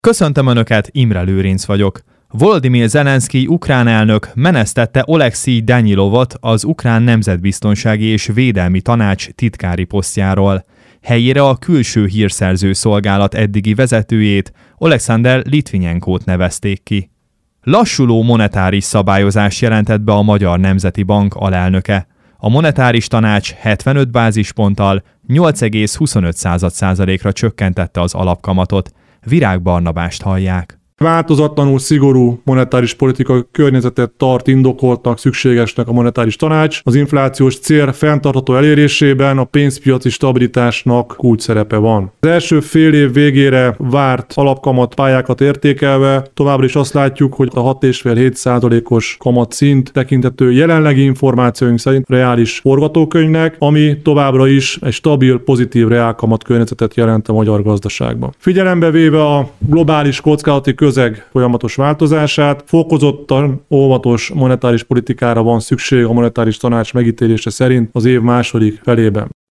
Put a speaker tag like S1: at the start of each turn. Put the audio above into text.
S1: Köszöntöm Önöket, Imre Lőrinc vagyok. Volodymyr Zelenszkij ukrán elnök menesztette Olekszij Danyilovot az Ukrán Nemzetbiztonsági és Védelmi Tanács titkári posztjáról. Helyére a külső hírszerző szolgálat eddigi vezetőjét, Oleksandr Litvinyenkót nevezték ki. Lassuló monetáris szabályozást jelentett be a Magyar Nemzeti Bank alelnöke. A monetáris tanács 75 bázisponttal 8,25%-ra csökkentette az alapkamatot. Virág Barnabást hallják.
S2: Változatlanul szigorú monetáris politikai környezetet tart indokoltnak, szükségesnek a monetáris tanács. Az inflációs cél fenntartható elérésében a pénzpiaci stabilitásnak kulcsszerepe van. Az első fél év végére várt alapkamat pályákat értékelve továbbra is azt látjuk, hogy a 6,5-7%-os kamatszint tekintető jelenlegi információink szerint reális forgatókönyvnek, ami továbbra is egy stabil, pozitív reálkamat környezetet jelent a magyar gazdaságban. Figyelembe véve a globális kockázati közeg folyamatos változását, fokozottan óvatos monetáris politikára van szükség a monetáris tanács megítélése szerint az év második felében.